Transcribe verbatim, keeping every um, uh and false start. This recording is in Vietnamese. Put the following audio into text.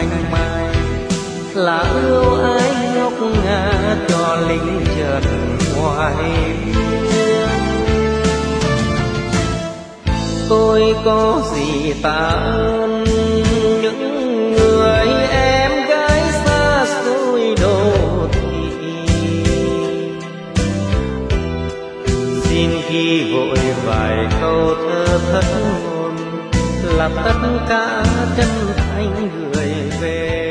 cành mai, là ưu ái ngốc ngà cho lính chợt hoài biếng. Tôi có gì tạ ơn những người em gái xa xôi đô thị, xin ghi vội vài câu thơ thất ngôn, là tất cả chân thành gửi về.